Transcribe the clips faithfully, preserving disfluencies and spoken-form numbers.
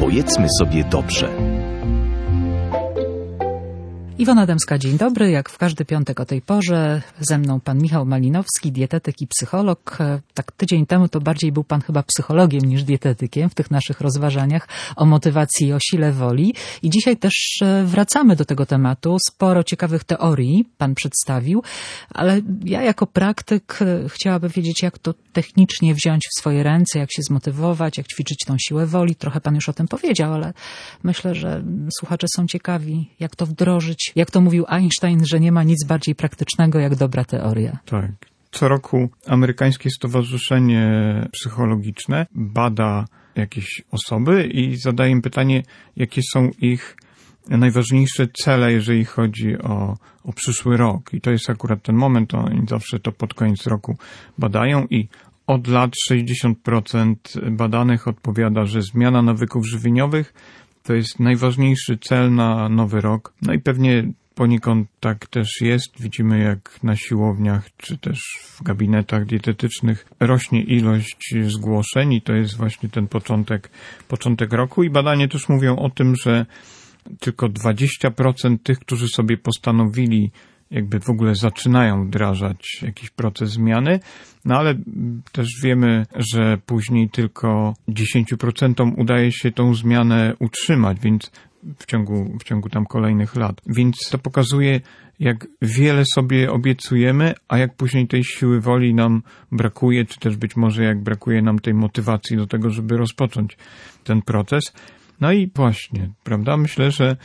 Powiedzmy sobie dobrze. Iwona Dębska, dzień dobry. Jak w każdy piątek o tej porze ze mną pan Michał Malinowski, dietetyk i psycholog. Tak tydzień temu to bardziej był pan chyba psychologiem niż dietetykiem w tych naszych rozważaniach o motywacji i o sile woli. I dzisiaj też wracamy do tego tematu. Sporo ciekawych teorii pan przedstawił, ale ja jako praktyk chciałabym wiedzieć, jak to technicznie wziąć w swoje ręce, jak się zmotywować, jak ćwiczyć tą siłę woli. Trochę pan już o tym powiedział, ale myślę, że słuchacze są ciekawi, jak to wdrożyć. Jak to mówił Einstein, że nie ma nic bardziej praktycznego jak dobra teoria. Tak. Co roku amerykańskie stowarzyszenie psychologiczne bada jakieś osoby i zadaje im pytanie, jakie są ich najważniejsze cele, jeżeli chodzi o, o przyszły rok. I to jest akurat ten moment, oni zawsze to pod koniec roku badają i od lat sześćdziesiąt procent badanych odpowiada, że zmiana nawyków żywieniowych to jest najważniejszy cel na nowy rok. No i pewnie poniekąd tak też jest. Widzimy, jak na siłowniach czy też w gabinetach dietetycznych rośnie ilość zgłoszeń i to jest właśnie ten początek, początek roku. I badania też mówią o tym, że tylko dwadzieścia procent tych, którzy sobie postanowili jakby w ogóle zaczynają wdrażać jakiś proces zmiany, no ale też wiemy, że później tylko dziesięć procent udaje się tą zmianę utrzymać, więc w ciągu, w ciągu tam kolejnych lat. Więc to pokazuje, jak wiele sobie obiecujemy, a jak później tej siły woli nam brakuje, czy też być może jak brakuje nam tej motywacji do tego, żeby rozpocząć ten proces. No i właśnie, prawda, myślę, że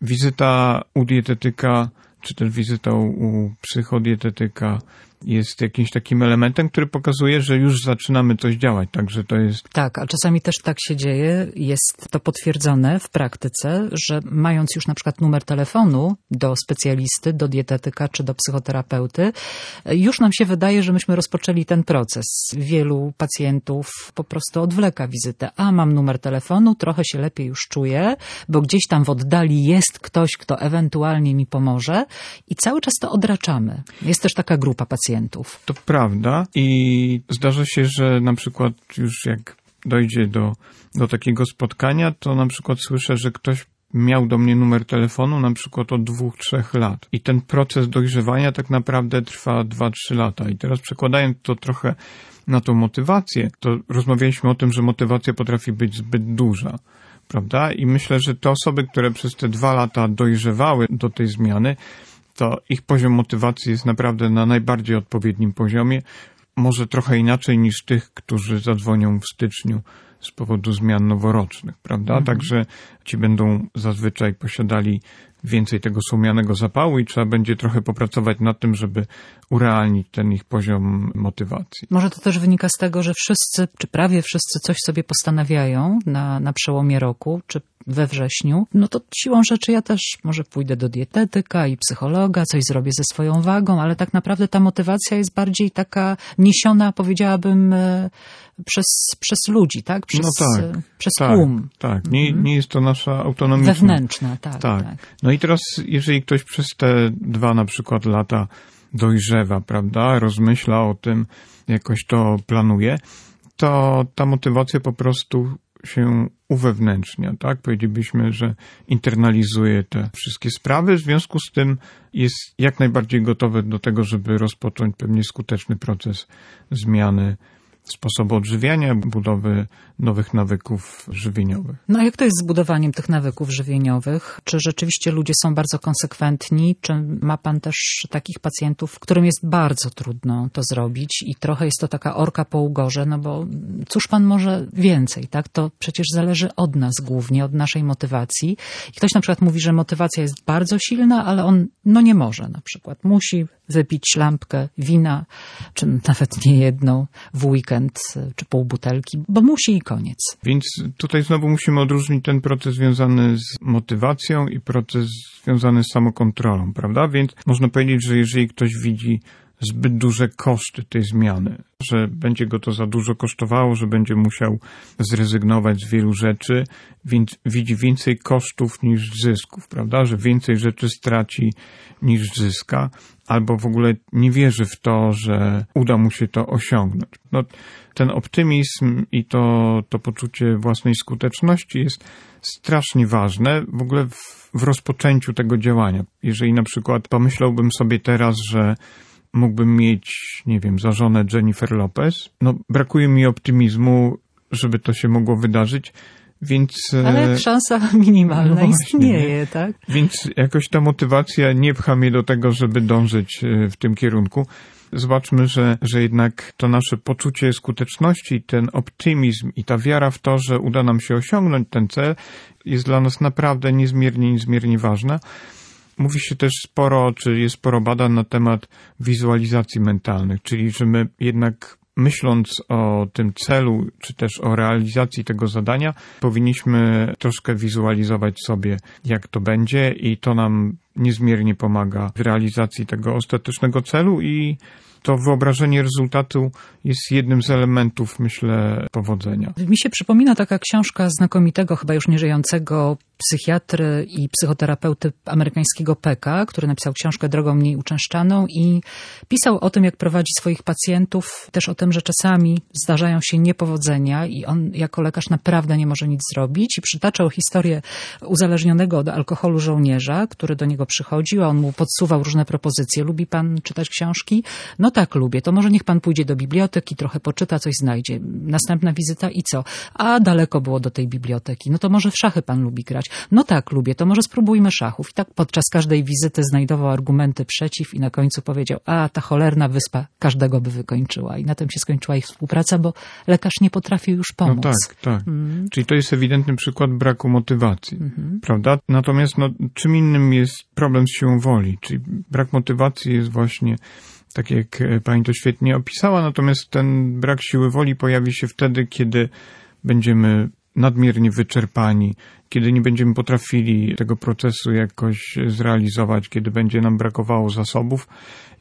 wizyta u dietetyka czy też wizyta u psychodietetyka jest jakimś takim elementem, który pokazuje, że już zaczynamy coś działać, także to jest... Tak, a czasami też tak się dzieje, jest to potwierdzone w praktyce, że mając już na przykład numer telefonu do specjalisty, do dietetyka czy do psychoterapeuty, już nam się wydaje, że myśmy rozpoczęli ten proces. Wielu pacjentów po prostu odwleka wizytę. A, mam numer telefonu, trochę się lepiej już czuję, bo gdzieś tam w oddali jest ktoś, kto ewentualnie mi pomoże i cały czas to odraczamy. Jest też taka grupa pacjentów. To prawda i zdarza się, że na przykład już jak dojdzie do, do takiego spotkania, to na przykład słyszę, że ktoś miał do mnie numer telefonu na przykład od dwóch, trzech lat. I ten proces dojrzewania tak naprawdę trwa dwa, trzy lata. I teraz przekładając to trochę na tą motywację, to rozmawialiśmy o tym, że motywacja potrafi być zbyt duża. Prawda? I myślę, że te osoby, które przez te dwa lata dojrzewały do tej zmiany, to ich poziom motywacji jest naprawdę na najbardziej odpowiednim poziomie. Może trochę inaczej niż tych, którzy zadzwonią w styczniu z powodu zmian noworocznych, prawda? Mhm. Także ci będą zazwyczaj posiadali więcej tego słomianego zapału i trzeba będzie trochę popracować nad tym, żeby urealnić ten ich poziom motywacji. Może to też wynika z tego, że wszyscy, czy prawie wszyscy coś sobie postanawiają na, na przełomie roku, czy we wrześniu, no to siłą rzeczy ja też może pójdę do dietetyka i psychologa, coś zrobię ze swoją wagą, ale tak naprawdę ta motywacja jest bardziej taka niesiona, powiedziałabym, przez, przez ludzi, tak? Przez, no tak, przez tak, tłum. Tak, nie, nie jest to nasza autonomiczna. Wewnętrzna, tak, tak. tak. No i teraz, jeżeli ktoś przez te dwa na przykład lata dojrzewa, prawda, rozmyśla o tym, jakoś to planuje, to ta motywacja po prostu się uwewnętrznia, tak? Powiedzielibyśmy, że internalizuje te wszystkie sprawy, w związku z tym jest jak najbardziej gotowy do tego, żeby rozpocząć pewnie skuteczny proces zmiany sposobu odżywiania, budowy nowych nawyków żywieniowych. No a jak to jest z budowaniem tych nawyków żywieniowych? Czy rzeczywiście ludzie są bardzo konsekwentni? Czy ma pan też takich pacjentów, którym jest bardzo trudno to zrobić i trochę jest to taka orka po ugorze, no bo cóż pan może więcej, tak? To przecież zależy od nas głównie, od naszej motywacji. I ktoś na przykład mówi, że motywacja jest bardzo silna, ale on no nie może na przykład. Musi wypić lampkę wina, czy nawet nie jedną w weekend, czy pół butelki, bo musi i koniec. Więc tutaj znowu musimy odróżnić ten proces związany z motywacją i proces związany z samokontrolą, prawda? Więc można powiedzieć, że jeżeli ktoś widzi, zbyt duże koszty tej zmiany, że będzie go to za dużo kosztowało, że będzie musiał zrezygnować z wielu rzeczy, więc widzi więcej kosztów niż zysków, prawda? Że więcej rzeczy straci niż zyska, albo w ogóle nie wierzy w to, że uda mu się to osiągnąć. No, ten optymizm i to, to poczucie własnej skuteczności jest strasznie ważne w ogóle w, w rozpoczęciu tego działania. Jeżeli na przykład pomyślałbym sobie teraz, że mógłbym mieć, nie wiem, za żonę Jennifer Lopez, no brakuje mi optymizmu, żeby to się mogło wydarzyć, więc... Ale szansa minimalna no właśnie, istnieje, tak? Więc jakoś ta motywacja nie pcha mnie do tego, żeby dążyć w tym kierunku. Zobaczmy, że, że jednak to nasze poczucie skuteczności, ten optymizm i ta wiara w to, że uda nam się osiągnąć ten cel, jest dla nas naprawdę niezmiernie, niezmiernie ważna. Mówi się też sporo, czy jest sporo badań na temat wizualizacji mentalnych, czyli że my jednak myśląc o tym celu, czy też o realizacji tego zadania, powinniśmy troszkę wizualizować sobie, jak to będzie i to nam niezmiernie pomaga w realizacji tego ostatecznego celu i to wyobrażenie rezultatu jest jednym z elementów, myślę, powodzenia. Mi się przypomina taka książka znakomitego, chyba już nieżyjącego psychiatry i psychoterapeuty amerykańskiego Pecka, który napisał książkę Drogą mniej uczęszczaną i pisał o tym, jak prowadzi swoich pacjentów, też o tym, że czasami zdarzają się niepowodzenia i on jako lekarz naprawdę nie może nic zrobić i przytaczał historię uzależnionego od alkoholu żołnierza, który do niego przychodził, a on mu podsuwał różne propozycje. Lubi pan czytać książki? No tak, lubię. To może niech pan pójdzie do biblioteki, trochę poczyta, coś znajdzie. Następna wizyta i co? A daleko było do tej biblioteki. No to może w szachy pan lubi grać. No tak, lubię. To może spróbujmy szachów. I tak podczas każdej wizyty znajdował argumenty przeciw i na końcu powiedział, a ta cholerna wyspa każdego by wykończyła. I na tym się skończyła ich współpraca, bo lekarz nie potrafił już pomóc. No tak, tak. Mm. Czyli to jest ewidentny przykład braku motywacji, mm-hmm. prawda? Natomiast no, czym innym jest problem z siłą woli. Czyli brak motywacji jest właśnie tak jak pani to świetnie opisała, natomiast ten brak siły woli pojawi się wtedy, kiedy będziemy nadmiernie wyczerpani, kiedy nie będziemy potrafili tego procesu jakoś zrealizować, kiedy będzie nam brakowało zasobów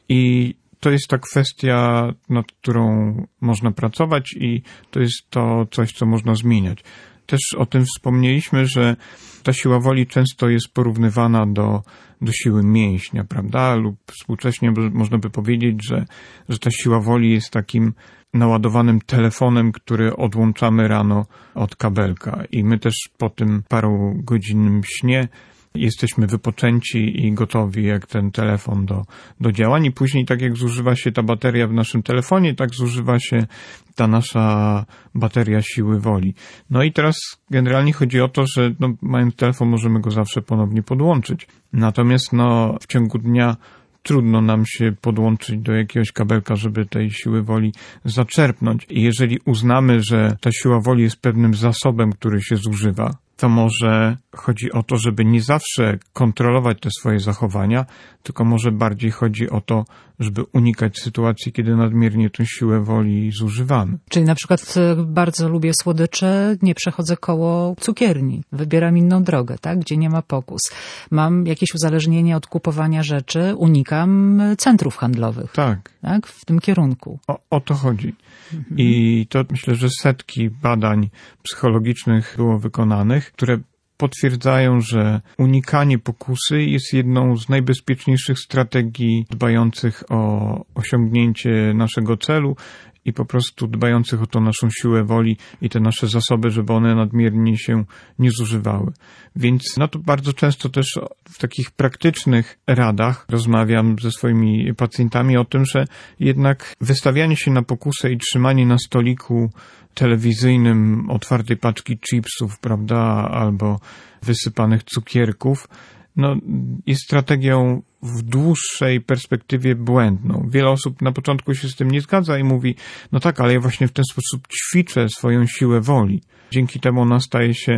i to jest ta kwestia, nad którą można pracować i to jest to coś, co można zmieniać. Też o tym wspomnieliśmy, że ta siła woli często jest porównywana do, do siły mięśnia, prawda? Lub współcześnie można by powiedzieć, że, że ta siła woli jest takim naładowanym telefonem, który odłączamy rano od kabelka. I my też po tym parugodzinnym śnie jesteśmy wypoczęci i gotowi jak ten telefon do, do działań i później tak jak zużywa się ta bateria w naszym telefonie, tak zużywa się ta nasza bateria siły woli. No i teraz generalnie chodzi o to, że no, mając telefon możemy go zawsze ponownie podłączyć. Natomiast no, w ciągu dnia trudno nam się podłączyć do jakiegoś kabelka, żeby tej siły woli zaczerpnąć. I jeżeli uznamy, że ta siła woli jest pewnym zasobem, który się zużywa, to może chodzi o to, żeby nie zawsze kontrolować te swoje zachowania, tylko może bardziej chodzi o to, żeby unikać sytuacji, kiedy nadmiernie tę siłę woli zużywamy. Czyli na przykład bardzo lubię słodycze, nie przechodzę koło cukierni. Wybieram inną drogę, tak, gdzie nie ma pokus. Mam jakieś uzależnienie od kupowania rzeczy, unikam centrów handlowych. Tak. Tak, w tym kierunku. O, o to chodzi. Mhm. I to myślę, że setki badań psychologicznych było wykonanych, które potwierdzają, że unikanie pokusy jest jedną z najbezpieczniejszych strategii dbających o osiągnięcie naszego celu i po prostu dbających o tą naszą siłę woli i te nasze zasoby, żeby one nadmiernie się nie zużywały. Więc no to bardzo często też w takich praktycznych radach rozmawiam ze swoimi pacjentami o tym, że jednak wystawianie się na pokusę i trzymanie na stoliku telewizyjnym otwartej paczki chipsów, prawda, albo wysypanych cukierków, no jest strategią w dłuższej perspektywie błędną. Wiele osób na początku się z tym nie zgadza i mówi, no tak, ale ja właśnie w ten sposób ćwiczę swoją siłę woli. Dzięki temu ona staje się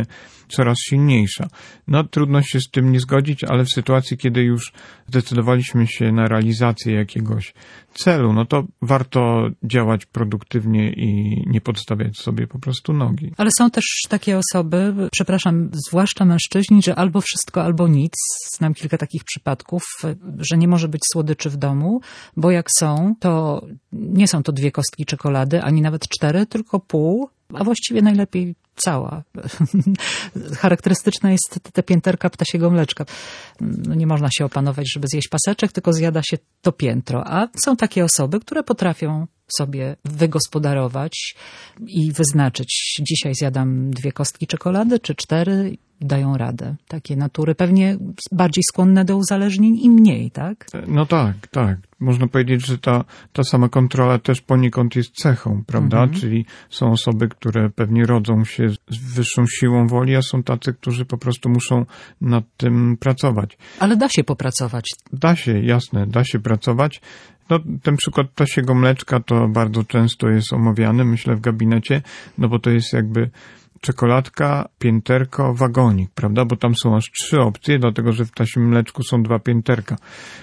coraz silniejsza. No trudno się z tym nie zgodzić, ale w sytuacji, kiedy już zdecydowaliśmy się na realizację jakiegoś celu, no to warto działać produktywnie i nie podstawiać sobie po prostu nogi. Ale są też takie osoby, przepraszam, zwłaszcza mężczyźni, że albo wszystko, albo nic. Znam kilka takich przypadków, że nie może być słodyczy w domu, bo jak są, to nie są to dwie kostki czekolady, ani nawet cztery, tylko pół, a właściwie najlepiej cała. Charakterystyczna jest te pięterka ptasiego mleczka. No nie można się opanować, żeby zjeść paseczek, tylko zjada się to piętro. A są takie osoby, które potrafią sobie wygospodarować i wyznaczyć, dzisiaj zjadam dwie kostki czekolady, czy cztery, dają radę. Takie natury pewnie bardziej skłonne do uzależnień i mniej, tak? No tak, tak. Można powiedzieć, że ta, ta sama kontrola też poniekąd jest cechą, prawda? Mhm. Czyli są osoby, które pewnie rodzą się z wyższą siłą woli, a są tacy, którzy po prostu muszą nad tym pracować. Ale da się popracować. Da się, jasne, da się pracować. No, ten przykład ptasiego mleczka to bardzo często jest omawiany, myślę, w gabinecie, no bo to jest jakby czekoladka, pięterko, wagonik, prawda? Bo tam są aż trzy opcje, dlatego że w ptasim mleczku są dwa pięterka.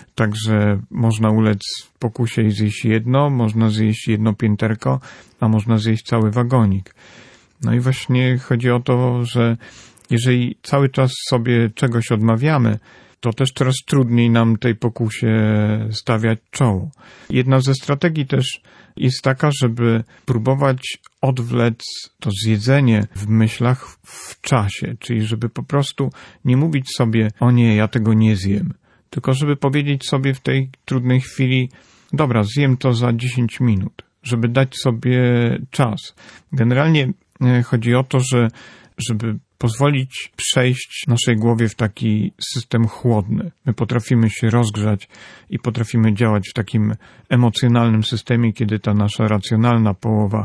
Także można ulec pokusie i zjeść jedno, można zjeść jedno pięterko, a można zjeść cały wagonik. No i właśnie chodzi o to, że jeżeli cały czas sobie czegoś odmawiamy, to też coraz trudniej nam tej pokusie stawiać czoło. Jedna ze strategii też jest taka, żeby próbować odwlec to zjedzenie w myślach w czasie, czyli żeby po prostu nie mówić sobie, o nie, ja tego nie zjem, tylko żeby powiedzieć sobie w tej trudnej chwili, dobra, zjem to za dziesięć minut, żeby dać sobie czas. Generalnie chodzi o to, że żeby pozwolić przejść naszej głowie w taki system chłodny. My potrafimy się rozgrzać i potrafimy działać w takim emocjonalnym systemie, kiedy ta nasza racjonalna połowa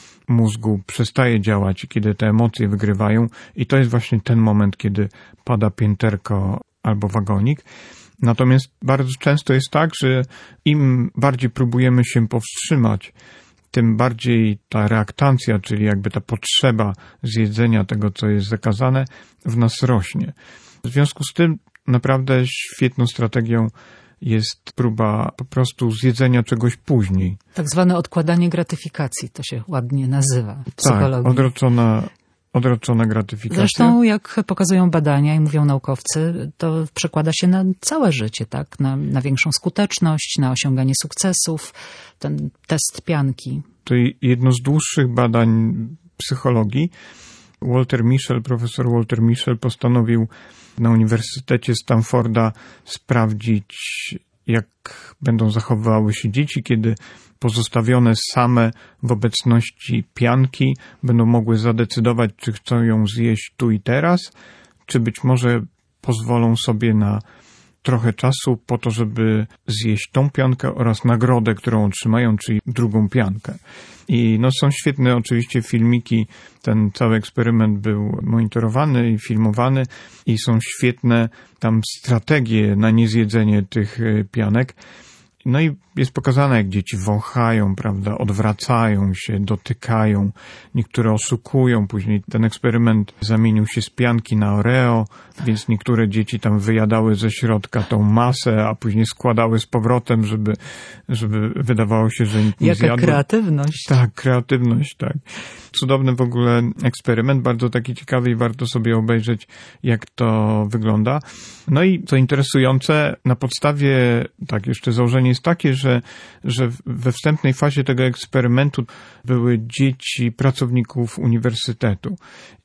mózgu przestaje działać, kiedy te emocje wygrywają i to jest właśnie ten moment, kiedy pada pięterko albo wagonik. Natomiast bardzo często jest tak, że im bardziej próbujemy się powstrzymać, tym bardziej ta reaktancja, czyli jakby ta potrzeba zjedzenia tego, co jest zakazane, w nas rośnie. W związku z tym naprawdę świetną strategią jest próba po prostu zjedzenia czegoś później. Tak zwane odkładanie gratyfikacji, to się ładnie nazywa w psychologii. Tak, odroczona, odroczona gratyfikacja. Zresztą jak pokazują badania i mówią naukowcy, to przekłada się na całe życie, tak? Na, na większą skuteczność, na osiąganie sukcesów, ten test pianki. To jedno z dłuższych badań psychologii. Walter Mischel, profesor Walter Mischel postanowił na Uniwersytecie Stanforda sprawdzić, jak będą zachowywały się dzieci, kiedy pozostawione same w obecności pianki będą mogły zadecydować, czy chcą ją zjeść tu i teraz, czy być może pozwolą sobie na trochę czasu po to, żeby zjeść tą piankę oraz nagrodę, którą otrzymają, czyli drugą piankę. I no są świetne oczywiście filmiki, ten cały eksperyment był monitorowany i filmowany i są świetne tam strategie na niezjedzenie tych pianek. No i jest pokazane, jak dzieci wąchają, prawda, odwracają się, dotykają, niektóre oszukują, później ten eksperyment zamienił się z pianki na Oreo, więc niektóre dzieci tam wyjadały ze środka tą masę, a później składały z powrotem, żeby, żeby wydawało się, że nic nie Jaka zjadły. kreatywność. Tak, kreatywność, tak. Cudowny w ogóle eksperyment, bardzo taki ciekawy i warto sobie obejrzeć, jak to wygląda. No i co interesujące, na podstawie, tak, jeszcze założenie jest takie, że, że we wstępnej fazie tego eksperymentu były dzieci pracowników uniwersytetu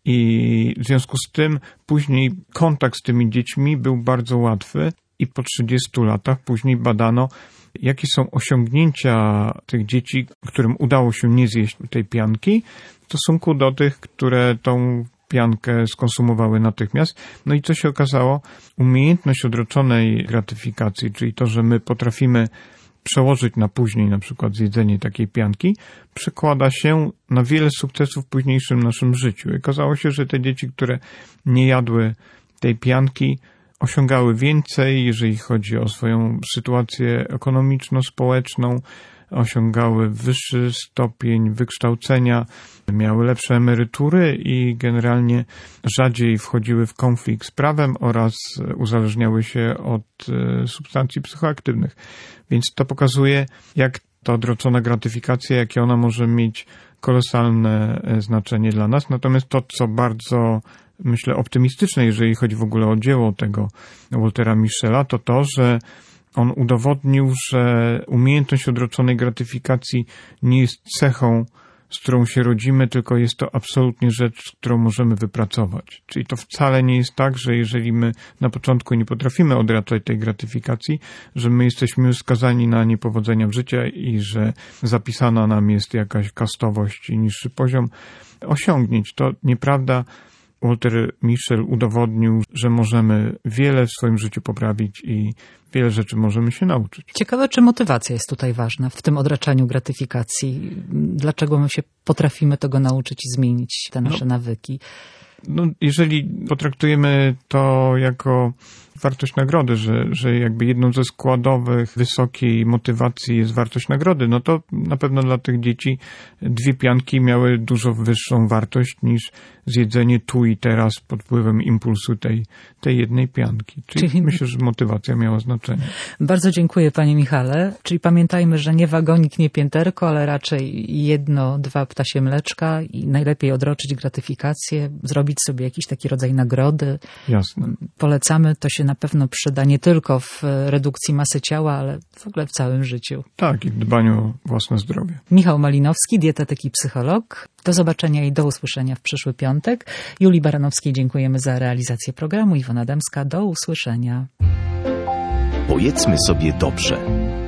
i w związku z tym później kontakt z tymi dziećmi był bardzo łatwy i po trzydziestu latach później badano, jakie są osiągnięcia tych dzieci, którym udało się nie zjeść tej pianki, w stosunku do tych, które tą piankę skonsumowały natychmiast. No i co się okazało? Umiejętność odroczonej gratyfikacji, czyli to, że my potrafimy przełożyć na później na przykład zjedzenie takiej pianki, przekłada się na wiele sukcesów w późniejszym naszym życiu. I okazało się, że te dzieci, które nie jadły tej pianki, osiągały więcej, jeżeli chodzi o swoją sytuację ekonomiczno-społeczną, osiągały wyższy stopień wykształcenia, miały lepsze emerytury i generalnie rzadziej wchodziły w konflikt z prawem oraz uzależniały się od substancji psychoaktywnych. Więc to pokazuje, jak ta odroczona gratyfikacja, jakie ona może mieć kolosalne znaczenie dla nas. Natomiast to, co bardzo, myślę, optymistyczne, jeżeli chodzi w ogóle o dzieło tego Waltera Mischela, to to, że on udowodnił, że umiejętność odroczonej gratyfikacji nie jest cechą, z którą się rodzimy, tylko jest to absolutnie rzecz, którą możemy wypracować. Czyli to wcale nie jest tak, że jeżeli my na początku nie potrafimy odraczać tej gratyfikacji, że my jesteśmy skazani na niepowodzenia w życiu i że zapisana nam jest jakaś kastowość i niższy poziom osiągnięć. To nieprawda. Walter Mischel udowodnił, że możemy wiele w swoim życiu poprawić i wiele rzeczy możemy się nauczyć. Ciekawe, czy motywacja jest tutaj ważna w tym odraczaniu gratyfikacji. Dlaczego my się potrafimy tego nauczyć i zmienić te nasze no, nawyki? No, jeżeli potraktujemy to jako wartość nagrody, że, że jakby jedną ze składowych wysokiej motywacji jest wartość nagrody, no to na pewno dla tych dzieci dwie pianki miały dużo wyższą wartość niż zjedzenie tu i teraz pod wpływem impulsu tej, tej jednej pianki. Czyli, Czyli myślę, że motywacja miała znaczenie. Bardzo dziękuję, panie Michale. Czyli pamiętajmy, że nie wagonik, nie pięterko, ale raczej jedno, dwa ptasie mleczka i najlepiej odroczyć gratyfikację, zrobić sobie jakiś taki rodzaj nagrody. Jasne. Polecamy, to się na pewno przyda nie tylko w redukcji masy ciała, ale w ogóle w całym życiu. Tak, i w dbaniu o własne zdrowie. Michał Malinowski, dietetyk i psycholog. Do zobaczenia i do usłyszenia w przyszły piątek. Julii Baranowskiej dziękujemy za realizację programu. Iwona Dębska, do usłyszenia. Powiedzmy sobie dobrze.